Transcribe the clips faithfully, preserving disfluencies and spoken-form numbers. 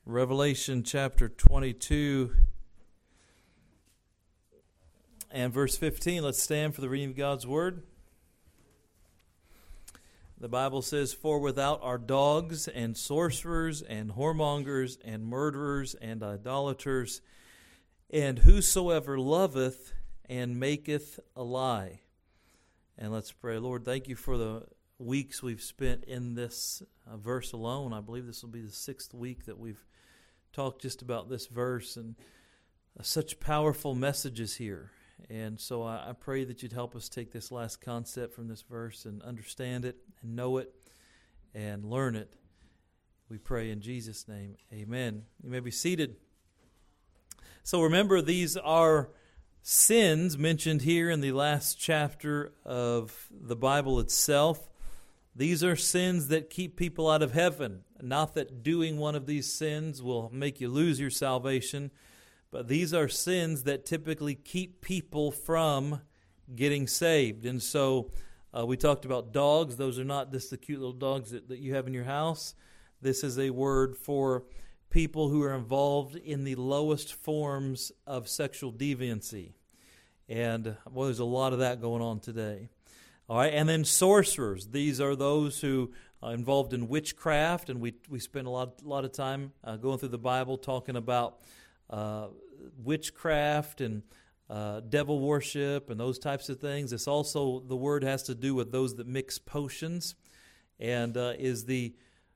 Revelation chapter twenty-two and verse fifteen. Let's stand for the reading of God's Word. The Bible says, "For without are dogs and sorcerers and whoremongers and murderers and idolaters, and whosoever loveth and maketh a lie." And let's pray. Lord, thank you for the weeks we've spent in this uh, verse alone. I believe this will be the sixth week that we've talked just about this verse, and uh, such powerful messages here. And so I, I pray that you'd help us take this last concept from this verse and understand it and know it and learn it. We pray in Jesus' name. Amen. You may be seated. So remember, these are sins mentioned here in the last chapter of the Bible itself. These are sins that keep people out of heaven. Not that doing one of these sins will make you lose your salvation, but these are sins that typically keep people from getting saved. And so uh, we talked about dogs. Those are not just the cute little dogs that, that you have in your house. This is a word for people who are involved in the lowest forms of sexual deviancy. And well, there's a lot of that going on today. All right, and then sorcerers. These are those who are involved in witchcraft, and we we spend a lot, a lot of time uh, going through the Bible talking about uh, witchcraft and uh, devil worship and those types of things. It's also, the word has to do with those that mix potions, and uh, is the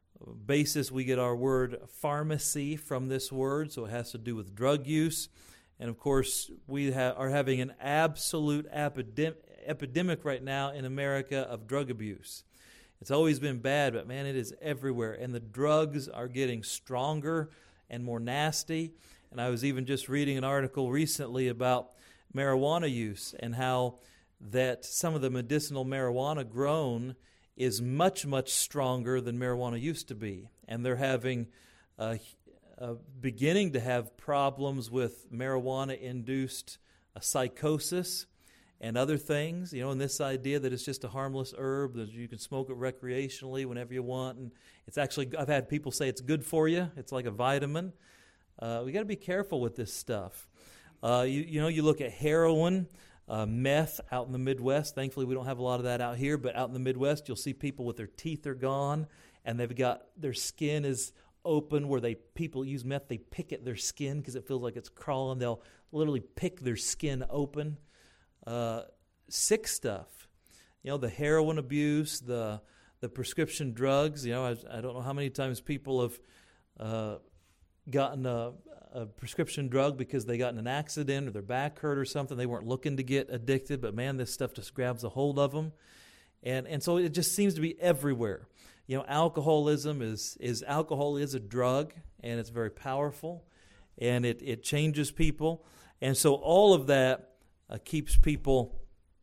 basis we get our word pharmacy from this word, so it has to do with drug use. And of course, we ha- are having an absolute epidemic epidemic right now in America of drug abuse. It's always been bad, but man, it is everywhere. And the drugs are getting stronger and more nasty. And I was even just reading an article recently about marijuana use and how that some of the medicinal marijuana grown is much, much stronger than marijuana used to be. And they're having, uh, uh, beginning to have problems with marijuana-induced uh, psychosis and other things, you know, and this idea that it's just a harmless herb, that you can smoke it recreationally whenever you want, and it's actually, I've had people say it's good for you, it's like a vitamin. Uh, we got to be careful with this stuff. Uh, you, you know, you look at heroin, uh, meth out in the Midwest. Thankfully, we don't have a lot of that out here, but out in the Midwest, you'll see people with their teeth are gone, and they've got, their skin is open, where they, people use meth, they pick at their skin because it feels like it's crawling. They'll literally pick their skin open. Uh, sick stuff, you know, the heroin abuse, the the prescription drugs. You know, I, I don't know how many times people have uh, gotten a, a prescription drug because they got in an accident or their back hurt or something. They weren't looking to get addicted, but man, this stuff just grabs a hold of them, and and so it just seems to be everywhere. You know, alcoholism is is alcohol is a drug, and it's very powerful, and it it changes people, and so all of that Uh, keeps people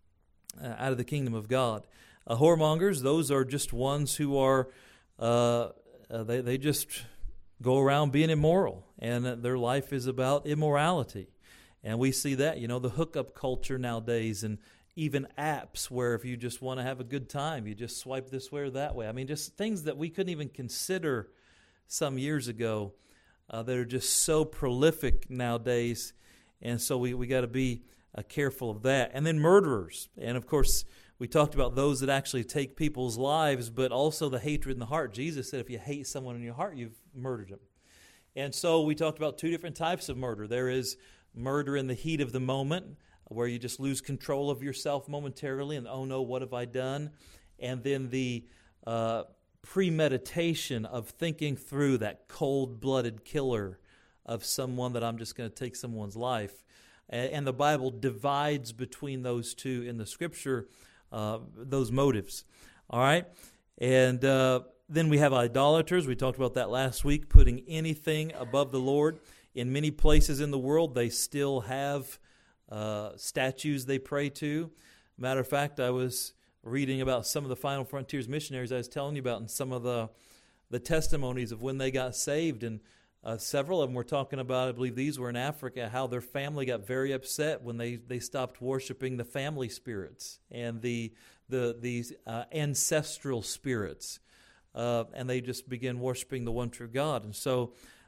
uh, out of the kingdom of God. Uh, whoremongers, those are just ones who are, uh, uh, they, they just go around being immoral, and uh, their life is about immorality. And we see that, you know, the hookup culture nowadays, and even apps where if you just want to have a good time, you just swipe this way or that way. I mean, just things that we couldn't even consider some years ago uh, that are just so prolific nowadays. And so we, we got to be Uh, careful of that. And then murderers. And of course, we talked about those that actually take people's lives, but also the hatred in the heart. Jesus said if you hate someone in your heart, you've murdered him. And so we talked about two different types of murder. There is murder in the heat of the moment, where you just lose control of yourself momentarily and, oh no, what have I done? And then the uh, premeditation of thinking through, that cold-blooded killer of someone that I'm just going to take someone's life. And the Bible divides between those two in the Scripture, uh, those motives. All right? And uh, then we have idolaters. We talked about that last week, putting anything above the Lord. In many places in the world, they still have uh, statues they pray to. Matter of fact, I was reading about some of the Final Frontiers missionaries I was telling you about, and some of the, the testimonies of when they got saved. And Uh, several of them were talking about, I believe these were in Africa, how their family got very upset when they, they stopped worshiping the family spirits and the the these uh, ancestral spirits, uh, and they just began worshiping the one true God. And so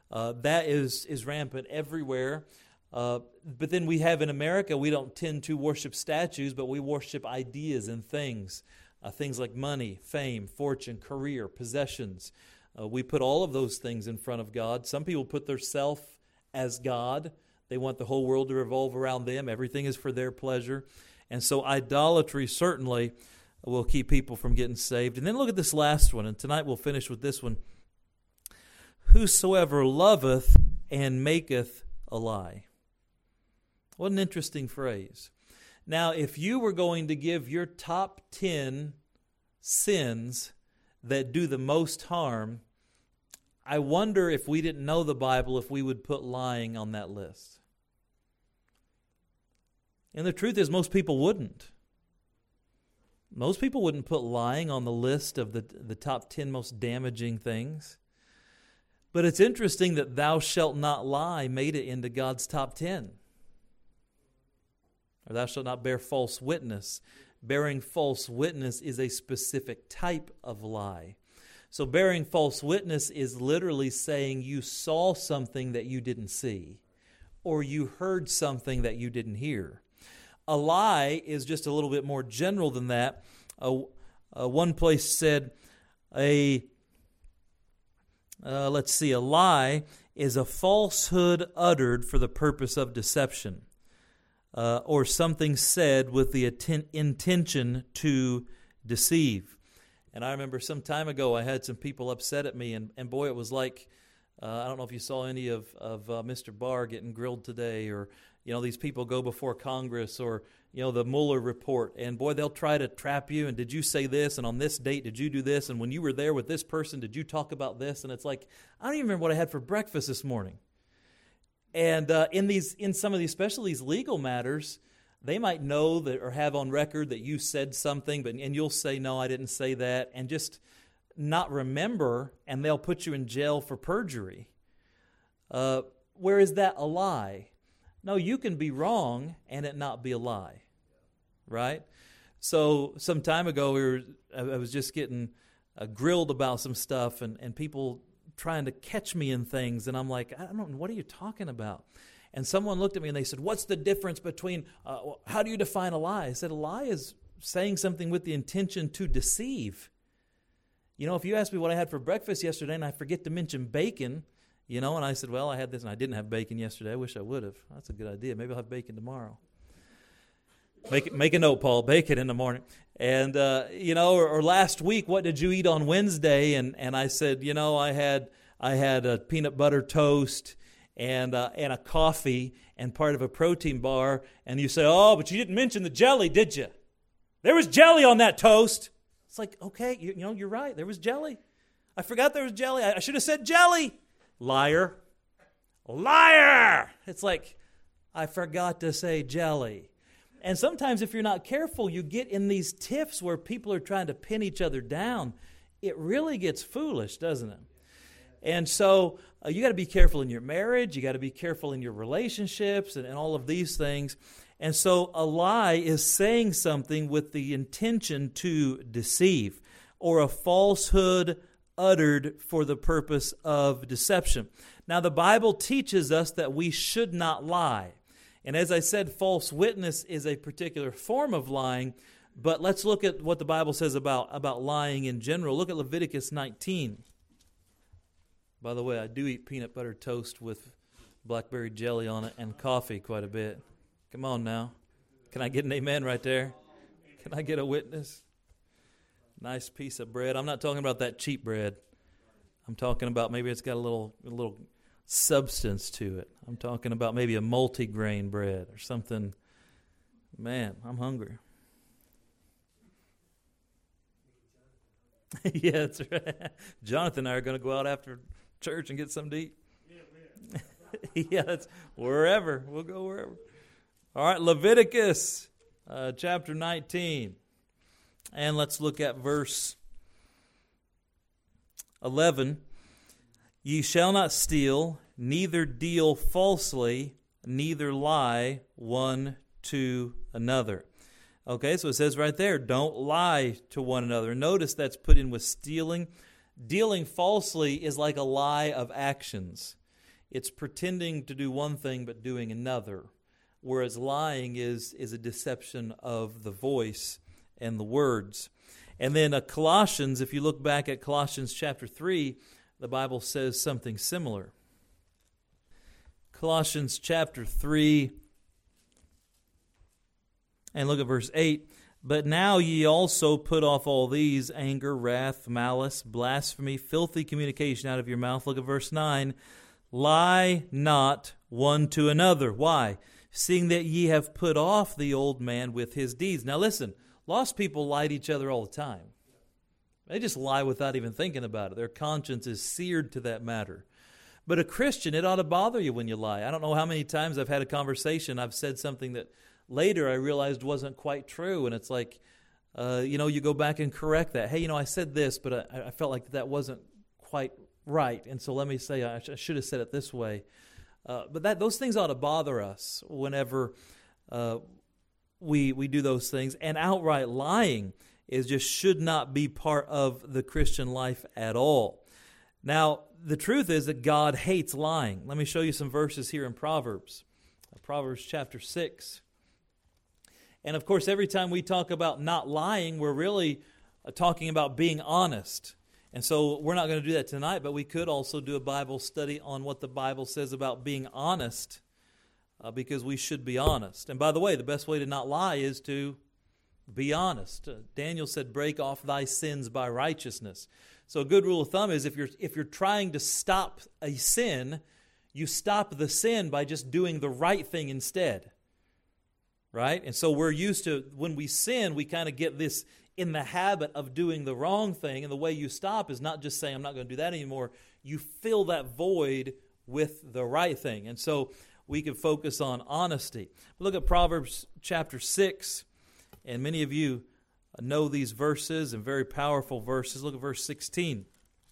Uh, that is, is rampant everywhere. Uh, but then we have in America, we don't tend to worship statues, but we worship ideas and things. Uh, things like money, fame, fortune, career, possessions. Uh, we put all of those things in front of God. Some people put their self as God. They want the whole world to revolve around them. Everything is for their pleasure. And so idolatry certainly will keep people from getting saved. And then look at this last one, and tonight we'll finish with this one. Whosoever loveth and maketh a lie. What an interesting phrase. Now, if you were going to give your top ten sins that do the most harm, I wonder if we didn't know the Bible, if we would put lying on that list. And the truth is, most people wouldn't. Most people wouldn't put lying on the list of the, the top ten most damaging things. But it's interesting that thou shalt not lie made it into God's top ten. Or thou shalt not bear false witness. Bearing false witness is a specific type of lie. So bearing false witness is literally saying you saw something that you didn't see, or you heard something that you didn't hear. A lie is just a little bit more general than that. Uh, uh, one place said, a uh, let's see, a lie is a falsehood uttered for the purpose of deception, uh, or something said with the atten- intention to deceive. And I remember some time ago I had some people upset at me, and, and boy, it was like, uh, I don't know if you saw any of, of uh, Mister Barr getting grilled today, or, you know, these people go before Congress, or, you know, the Mueller report, and boy, they'll try to trap you, and did you say this, and on this date, did you do this, and when you were there with this person, did you talk about this? And it's like, I don't even remember what I had for breakfast this morning. And uh, in these, in some of these, especially these legal matters, they might know that or have on record that you said something, but and you'll say, no, I didn't say that, and just not remember, and they'll put you in jail for perjury. Uh, where is that a lie? No, you can be wrong and it not be a lie, right? So some time ago, we were, I was just getting uh, grilled about some stuff, and, and people trying to catch me in things, and I'm like, I don't know, what are you talking about? And someone looked at me and they said, what's the difference between, uh, how do you define a lie? I said, a lie is saying something with the intention to deceive. You know, if you asked me what I had for breakfast yesterday and I forget to mention bacon, you know, and I said, well, I had this and I didn't have bacon yesterday. I wish I would have. That's a good idea. Maybe I'll have bacon tomorrow. Make, make a note, Paul, bacon in the morning. And, uh, you know, or, or last week, what did you eat on Wednesday? And, and I said, you know, I had I had a peanut butter toast and uh, and a coffee and part of a protein bar, and you say, oh, but you didn't mention the jelly, did you? There was jelly on that toast. It's like, okay, you, you know, you're right, there was jelly. I forgot there was jelly. I, I should have said jelly. Liar. Liar! It's like, I forgot to say jelly. And sometimes if you're not careful, you get in these tiffs where people are trying to pin each other down. It really gets foolish, doesn't it? And so uh, you got to be careful in your marriage. You got to be careful in your relationships and, and all of these things. And so a lie is saying something with the intention to deceive, or a falsehood uttered for the purpose of deception. Now, the Bible teaches us that we should not lie. And as I said, false witness is a particular form of lying. But let's look at what the Bible says about, about lying in general. Look at Leviticus nineteen. By the way, I do eat peanut butter toast with blackberry jelly on it and coffee quite a bit. Come on now. Can I get an amen right there? Can I get a witness? Nice piece of bread. I'm not talking about that cheap bread. I'm talking about maybe it's got a little a little substance to it. I'm talking about maybe a multi-grain bread or something. Man, I'm hungry. Yeah, that's right. Jonathan and I are going to go out after church and get something to eat. Yeah, that's wherever. We'll go wherever. All right, Leviticus uh, chapter nineteen. And let's look at verse eleven. Ye shall not steal, neither deal falsely, neither lie one to another. Okay, so it says right there, don't lie to one another. Notice that's put in with stealing. Dealing falsely is like a lie of actions. it's pretending to do one thing but doing another, whereas lying is, is a deception of the voice and the words. And then uh, Colossians, if you look back at Colossians chapter three, the Bible says something similar. Colossians chapter three, and look at verse eight. But now ye also put off all these, anger, wrath, malice, blasphemy, filthy communication out of your mouth. Look at verse nine. Lie not one to another. Why? Seeing that ye have put off the old man with his deeds. Now listen, lost people lie to each other all the time. They just lie without even thinking about it. Their conscience is seared to that matter. But a Christian, it ought to bother you when you lie. I don't know how many times I've had a conversation, I've said something that later I realized wasn't quite true, and it's like, uh, you know, you go back and correct that. Hey, you know, I said this, but I, I felt like that wasn't quite right, and so let me say I, sh- I should have said it this way. Uh, but that those things ought to bother us whenever uh, we we do those things. And outright lying is just should not be part of the Christian life at all. Now, the truth is that God hates lying. Let me show you some verses here in Proverbs. Proverbs chapter six. And of course, every time we talk about not lying, we're really talking about being honest. And so we're not going to do that tonight, but we could also do a Bible study on what the Bible says about being honest, uh, because we should be honest. And by the way, the best way to not lie is to be honest. Uh, Daniel said, break off thy sins by righteousness. So a good rule of thumb is if you're if you're trying to stop a sin, you stop the sin by just doing the right thing instead. Right? And so we're used to, when we sin, we kind of get this in the habit of doing the wrong thing. And the way you stop is not just saying, I'm not going to do that anymore. You fill that void with the right thing. And so we can focus on honesty. Look at Proverbs chapter six. And many of you know these verses and very powerful verses. Look at verse sixteen.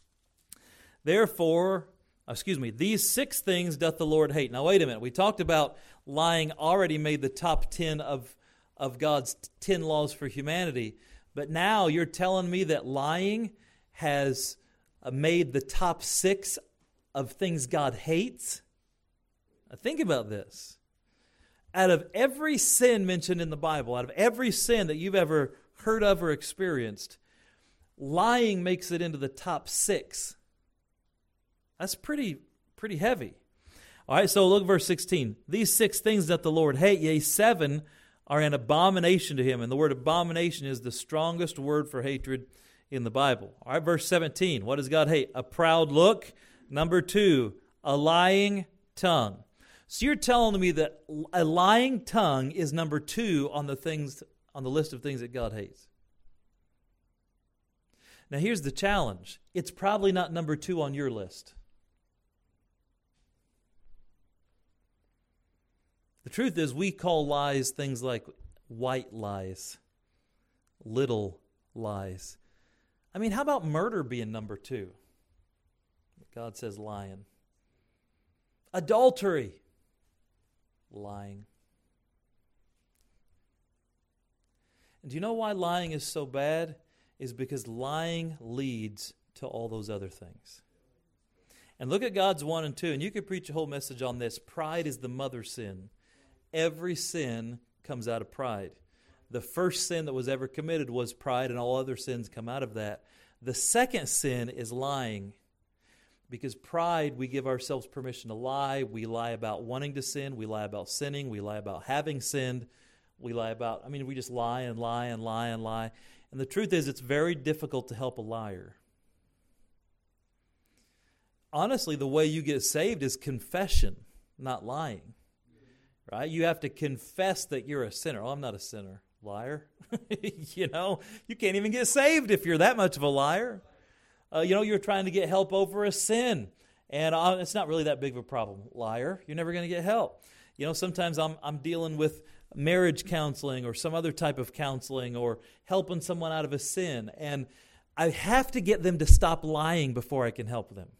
Therefore, excuse me, these six things doth the Lord hate. Now wait a minute. We talked about lying already made the top ten of, of God's ten laws for humanity. But now you're telling me that lying has made the top six of things God hates? Now think about this. Out of every sin mentioned in the Bible, out of every sin that you've ever heard of or experienced, lying makes it into the top six. That's pretty, pretty heavy. All right, so look at verse sixteen. These six things that the Lord hate, yea, seven are an abomination to him. And the word abomination is the strongest word for hatred in the Bible. All right, verse seventeen. What does God hate? A proud look. Number two, a lying tongue. So you're telling me that a lying tongue is number two on the things on the list of things that God hates. Now here's the challenge. It's probably not number two on your list. The truth is we call lies things like white lies, little lies. I mean, how about murder being number two? God says lying. Adultery. Lying. And do you know why lying is so bad? Is because lying leads to all those other things. And look at God's one and two, and you could preach a whole message on this. Pride is the mother sin. Every sin comes out of pride. The first sin that was ever committed was pride, and all other sins come out of that. The second sin is lying. Because pride, we give ourselves permission to lie. We lie about wanting to sin. We lie about sinning. We lie about having sinned. We lie about, I mean, we just lie and lie and lie and lie. And the truth is, it's very difficult to help a liar. Honestly, the way you get saved is confession, not lying. Right? You have to confess that you're a sinner. Oh, I'm not a sinner. Liar. You know, you can't even get saved if you're that much of a liar. Uh, you know, you're trying to get help over a sin, and uh, it's not really that big of a problem. Liar, you're never going to get help. You know, sometimes I'm I'm dealing with marriage counseling or some other type of counseling or helping someone out of a sin, and I have to get them to stop lying before I can help them.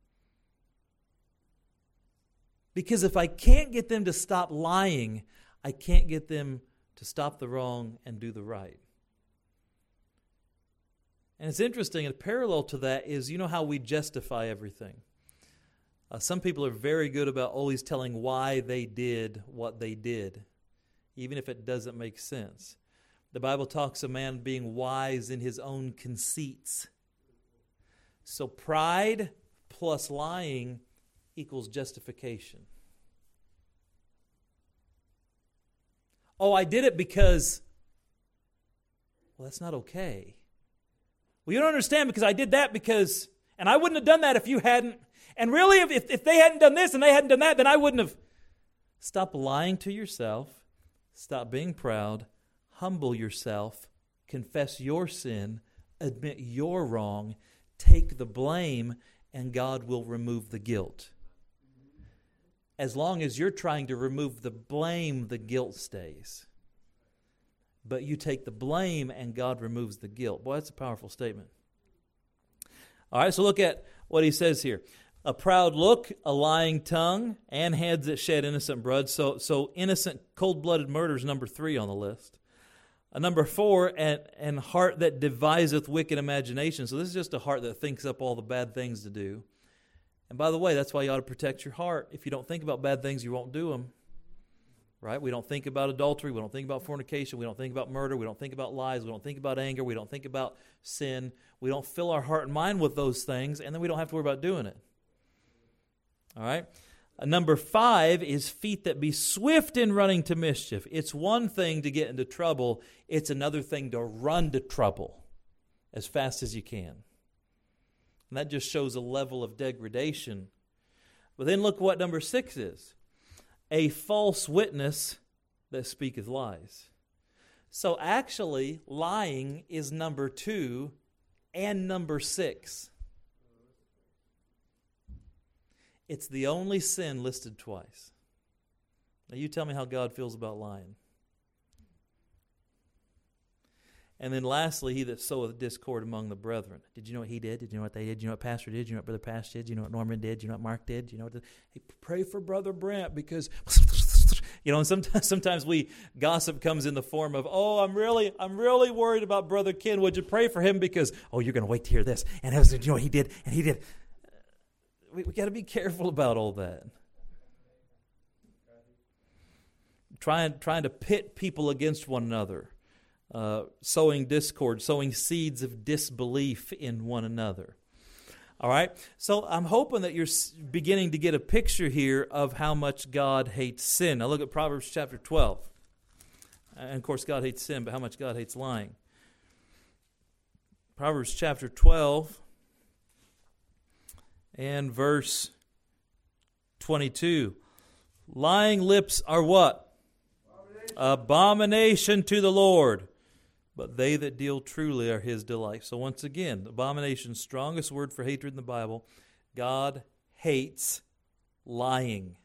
Because if I can't get them to stop lying, I can't get them to stop the wrong and do the right. And it's interesting, a parallel to that is, you know how we justify everything. Uh, some people are very good about always telling why they did what they did, even if it doesn't make sense. The Bible talks of man being wise in his own conceits. So pride plus lying equals justification. Oh, I did it because, well, that's not okay. Well, you don't understand because I did that because, and I wouldn't have done that if you hadn't. And really, if, if they hadn't done this and they hadn't done that, then I wouldn't have. Stop lying to yourself. Stop being proud. Humble yourself. Confess your sin. Admit you're wrong. Take the blame, and God will remove the guilt. As long as you're trying to remove the blame, the guilt stays. But you take the blame, and God removes the guilt. Boy, that's a powerful statement. All right, so look at what he says here. A proud look, a lying tongue, and hands that shed innocent blood. So, so innocent, cold-blooded murder is number three on the list. Uh, number four, and, and heart that deviseth wicked imagination. So this is just a heart that thinks up all the bad things to do. And by the way, that's why you ought to protect your heart. If you don't think about bad things, you won't do them. Right? We don't think about adultery. We don't think about fornication. We don't think about murder. We don't think about lies. We don't think about anger. We don't think about sin. We don't fill our heart and mind with those things, and then we don't have to worry about doing it. All right? Uh, number five is feet that be swift in running to mischief. It's one thing to get into trouble. It's another thing to run to trouble as fast as you can. And that just shows a level of degradation. But then look what number six is. A false witness that speaketh lies. So actually, lying is number two and number six. It's the only sin listed twice. Now you tell me how God feels about lying. And then lastly, he that soweth discord among the brethren. Did you know what he did? Did you know what they did? Did you know what Pastor did? Did you know what Brother Pastor did? Did you know what Norman did? Did you know what Mark did? Did you know what the, hey, pray for Brother Brent because, you know, and sometimes sometimes we, gossip comes in the form of, oh, I'm really, I'm really worried about Brother Ken. Would you pray for him? Because, oh, you're going to wait to hear this. And I was, you know what he did? And he did. We, we got to be careful about all that. Trying, trying to pit people against one another. Uh, sowing discord, sowing seeds of disbelief in one another. All right? So I'm hoping that you're beginning to get a picture here of how much God hates sin. Now look at Proverbs chapter twelve. And of course God hates sin, but how much God hates lying. Proverbs chapter twelve and verse twenty-two. Lying lips are what? Abomination, Abomination to the Lord. But they that deal truly are his delight. So once again, abomination, strongest word for hatred in the Bible. God hates lying.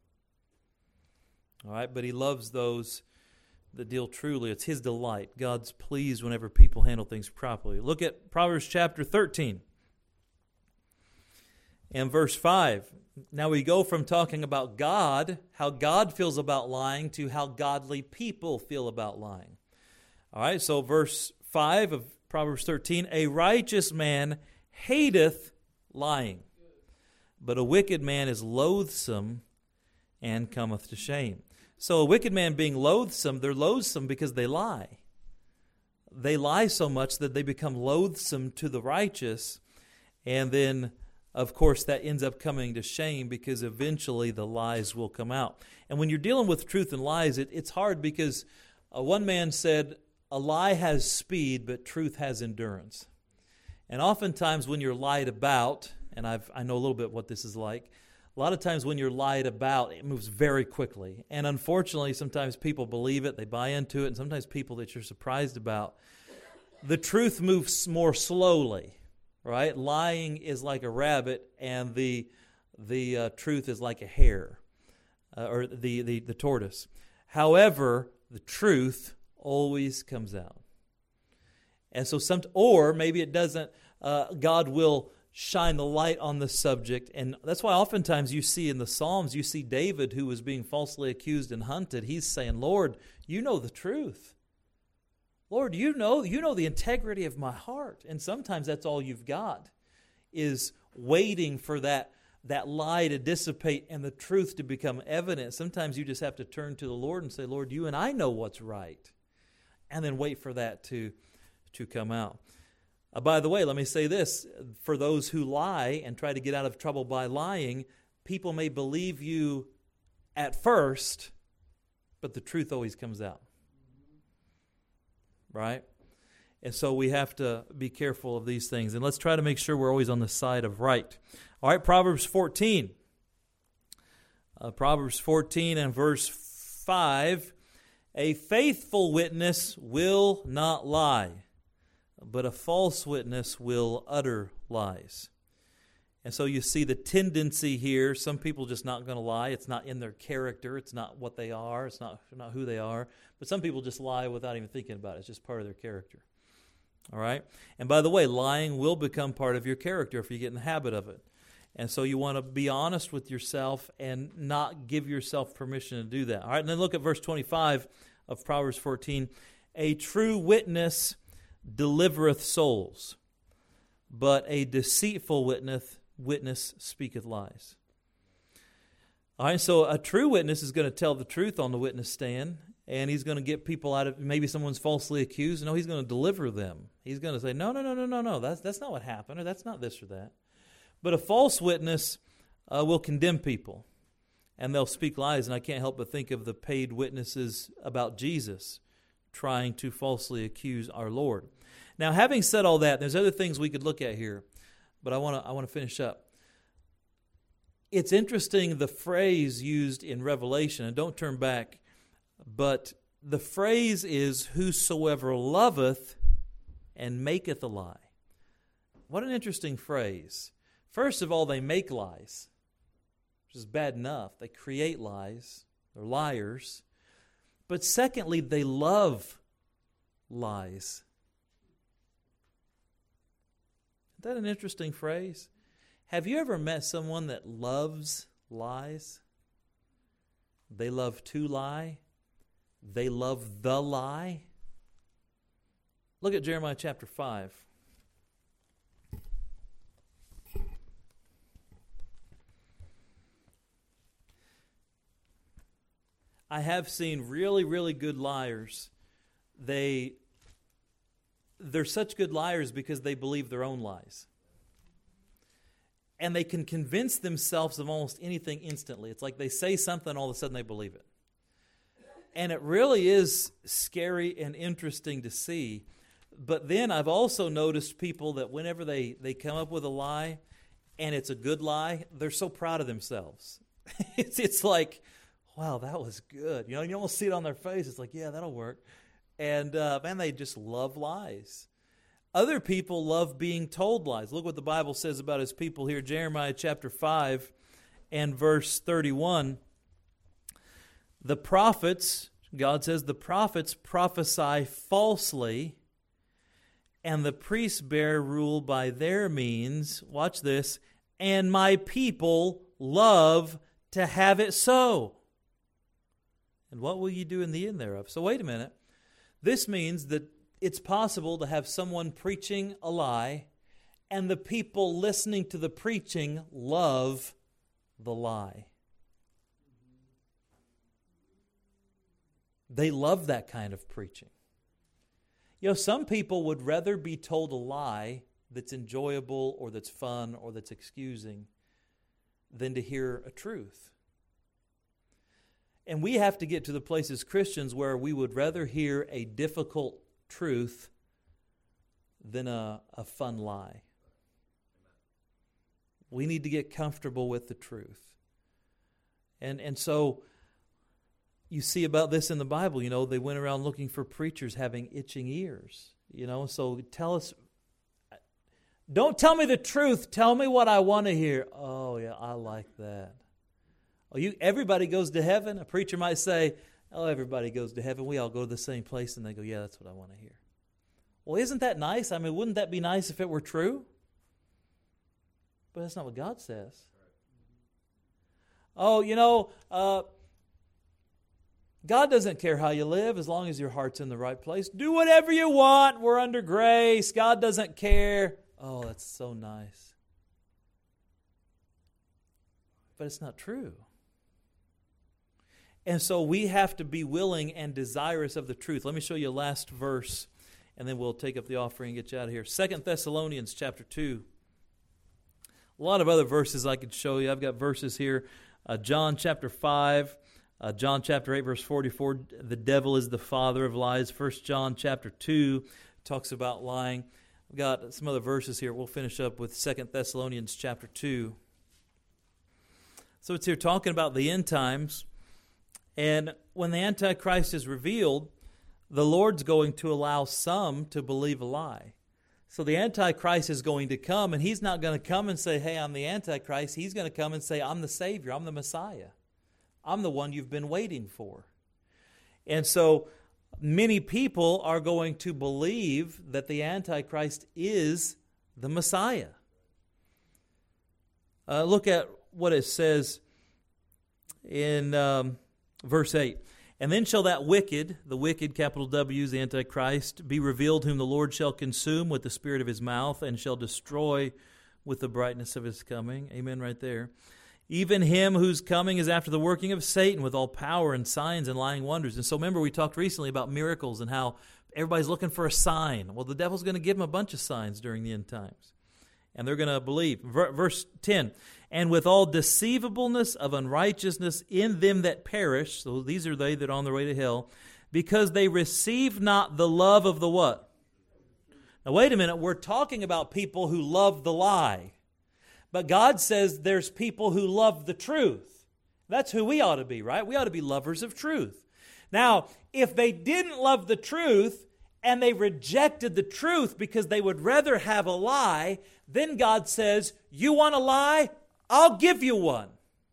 All right, but he loves those that deal truly. It's his delight. God's pleased whenever people handle things properly. Look at Proverbs chapter thirteen and verse five. Now we go from talking about God, how God feels about lying, to how godly people feel about lying. All right, so verse five of Proverbs thirteen, a righteous man hateth lying, but a wicked man is loathsome and cometh to shame. So a wicked man being loathsome, they're loathsome because they lie. They lie so much that they become loathsome to the righteous, and then, of course, that ends up coming to shame because eventually the lies will come out. And when you're dealing with truth and lies, it, it's hard because uh, one man said, a lie has speed, but truth has endurance. And oftentimes when you're lied about, and I've, I know a little bit what this is like, a lot of times when you're lied about, it moves very quickly. And unfortunately, sometimes people believe it, they buy into it, and sometimes people that you're surprised about. The truth moves more slowly, right? Lying is like a rabbit, and the the uh, truth is like a hare, uh, or the, the, the tortoise. However, the truth always comes out. And so some, or maybe it doesn't, uh, God will shine the light on the subject. And that's why oftentimes you see in the Psalms, you see David, who was being falsely accused and hunted. He's saying, Lord, you know the truth. Lord, you know, you know the integrity of my heart. And sometimes that's all you've got, is waiting for that that lie to dissipate and the truth to become evident, sometimes you just have to turn to the Lord and say, Lord, you and I know what's right. And then wait for that to, to come out. Uh, by the way, let me say this. For those who lie and try to get out of trouble by lying, people may believe you at first, but the truth always comes out. Right? And so we have to be careful of these things. And let's try to make sure we're always on the side of right. All right, Proverbs fourteen. Uh, Proverbs fourteen and verse five. A faithful witness will not lie, but a false witness will utter lies. And so you see the tendency here. Some people just not going to lie. It's not in their character. It's not what they are. It's not, not who they are. But some people just lie without even thinking about it. It's just part of their character. All right? And by the way, lying will become part of your character if you get in the habit of it. And so you want to be honest with yourself and not give yourself permission to do that. All right, and then look at verse twenty-five of Proverbs fourteen. A true witness delivereth souls, but a deceitful witness, witness speaketh lies. All right, so a true witness is going to tell the truth on the witness stand, and he's going to get people out of, maybe someone's falsely accused. No, he's going to deliver them. He's going to say, no, no, no, no, no, no, that's, that's not what happened, or that's not this or that. But a false witness uh, will condemn people, and they'll speak lies. And I can't help but think of the paid witnesses about Jesus trying to falsely accuse our Lord. Now, having said all that, there's other things we could look at here, but I want to I want to finish up. It's interesting the phrase used in Revelation, and don't turn back, but the phrase is, whosoever loveth and maketh a lie. What an interesting phrase. First of all, they make lies, which is bad enough. They create lies. They're liars. But secondly, they love lies. Isn't that an interesting phrase? Have you ever met someone that loves lies? They love to lie. They love the lie. Look at Jeremiah chapter five. I have seen really, really good liars. They, they're such good liars because they believe their own lies. And they can convince themselves of almost anything instantly. It's like they say something, all of a sudden they believe it. And it really is scary and interesting to see. But then I've also noticed people that whenever they, they come up with a lie, and it's a good lie, they're so proud of themselves. it's it's like, wow, that was good. You know, you almost see it on their face. It's like, yeah, that'll work. And, uh, man, they just love lies. Other people love being told lies. Look what the Bible says about his people here. Jeremiah chapter five and verse thirty-one. The prophets, God says, the prophets prophesy falsely, and the priests bear rule by their means. Watch this. And my people love to have it so. And what will you do in the end thereof? So wait a minute. This means that it's possible to have someone preaching a lie, and the people listening to the preaching love the lie. They love that kind of preaching. You know, some people would rather be told a lie that's enjoyable or that's fun or that's excusing than to hear a truth. And we have to get to the place as Christians where we would rather hear a difficult truth than a, a fun lie. We need to get comfortable with the truth. And and so you see about this in the Bible. You know, they went around looking for preachers having itching ears. You know, so tell us, don't tell me the truth, tell me what I want to hear. Oh yeah, I like that. Oh, you, everybody goes to heaven. A preacher might say, oh, everybody goes to heaven. We all go to the same place. And they go, yeah, that's what I want to hear. Well, isn't that nice? I mean, wouldn't that be nice if it were true? But that's not what God says. Oh, you know, uh, God doesn't care how you live as long as your heart's in the right place. Do whatever you want. We're under grace. God doesn't care. Oh, that's so nice. but it's not true. And so we have to be willing and desirous of the truth. Let me show you a last verse, and then we'll take up the offering and get you out of here. Second Thessalonians chapter two. A lot of other verses I could show you. I've got verses here. Uh, John chapter five, uh, John chapter eight, verse forty-four. The devil is the father of lies. First John chapter two talks about lying. I've got some other verses here. We'll finish up with Second Thessalonians chapter two. So it's here talking about the end times. And when the Antichrist is revealed, the Lord's going to allow some to believe a lie. So the Antichrist is going to come, and he's not going to come and say, hey, I'm the Antichrist. He's going to come and say, I'm the Savior. I'm the Messiah. I'm the one you've been waiting for. And so many people are going to believe that the Antichrist is the Messiah. Uh, look at what it says in um, verse eight. And then shall that wicked, the wicked, capital W, the Antichrist, be revealed, whom the Lord shall consume with the spirit of his mouth, and shall destroy with the brightness of his coming. Amen, right there. Even him whose coming is after the working of Satan, with all power and signs and lying wonders. And so remember, we talked recently about miracles and how everybody's looking for a sign. Well, the devil's going to give them a bunch of signs during the end times. And they're going to believe. Verse ten, and with all deceivableness of unrighteousness in them that perish, so these are they that are on their way to hell, because they receive not the love of the what? Now wait a minute, we're talking about people who love the lie. But God says there's people who love the truth. That's who we ought to be, right? We ought to be lovers of truth. Now, if they didn't love the truth, and they rejected the truth because they would rather have a lie, then God says, you want a lie? I'll give you one.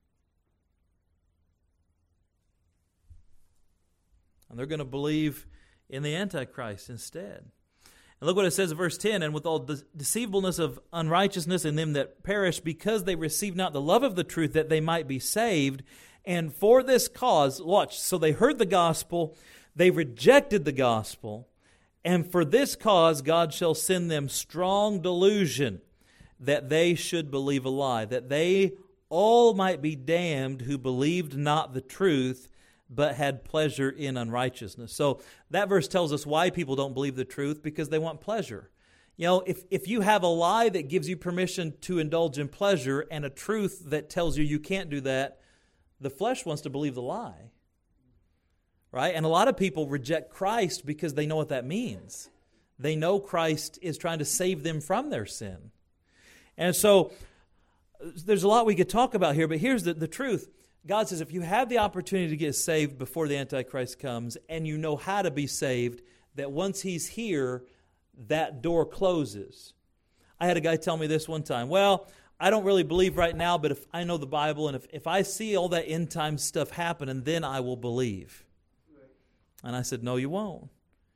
And they're going to believe in the Antichrist instead. And look what it says in verse ten, and with all de- deceivableness of unrighteousness in them that perish, because they receive not the love of the truth, that they might be saved. And for this cause, watch, so they heard the gospel, they rejected the gospel, and for this cause God shall send them strong delusion, that they should believe a lie, that they all might be damned who believed not the truth, but had pleasure in unrighteousness. So that verse tells us why people don't believe the truth, because they want pleasure. You know, if, if you have a lie that gives you permission to indulge in pleasure and a truth that tells you you can't do that, the flesh wants to believe the lie. Right? And a lot of people reject Christ because they know what that means. They know Christ is trying to save them from their sin. And so there's a lot we could talk about here, but here's the, the truth. God says if you have the opportunity to get saved before the Antichrist comes, and you know how to be saved, that once he's here, that door closes. I had a guy tell me this one time. Well, I don't really believe right now, but if I know the Bible, and if, if I see all that end time stuff happen, and then I will believe. And I said, no, you won't.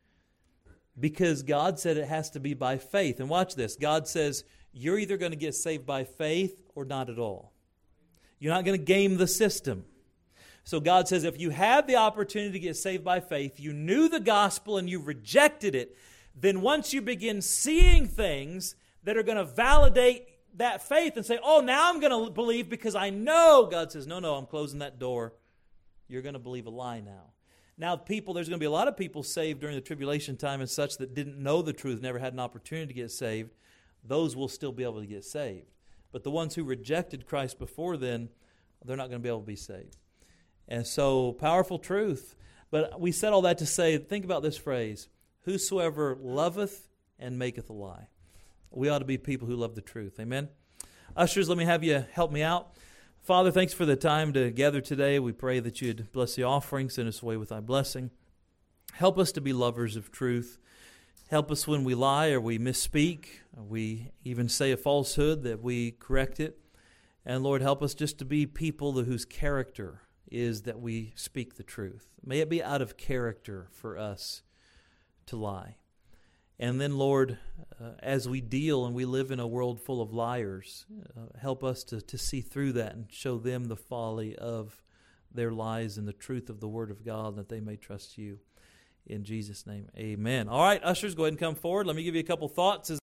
Because God said it has to be by faith. And watch this. God says you're either going to get saved by faith or not at all. You're not going to game the system. So God says if you had the opportunity to get saved by faith, you knew the gospel and you rejected it, then once you begin seeing things that are going to validate that faith and say, oh, now I'm going to believe because I know, God says, no, no, I'm closing that door. You're going to believe a lie now. Now, people, there's going to be a lot of people saved during the tribulation time and such that didn't know the truth, never had an opportunity to get saved. Those will still be able to get saved. But the ones who rejected Christ before then, they're not going to be able to be saved. And so, powerful truth. But we said all that to say, think about this phrase, whosoever loveth and maketh a lie. We ought to be people who love the truth. Amen? Ushers, let me have you help me out. Father, thanks for the time to gather today. We pray that you'd bless the offering, send us away with thy blessing. Help us to be lovers of truth. Help us when we lie or we misspeak, or we even say a falsehood, that we correct it. And Lord, help us just to be people whose character is that we speak the truth. May it be out of character for us to lie. And then, Lord, uh, as we deal and we live in a world full of liars, uh, help us to, to see through that and show them the folly of their lies and the truth of the Word of God, that they may trust you. In Jesus' name, amen. All right, ushers, go ahead and come forward. Let me give you a couple thoughts as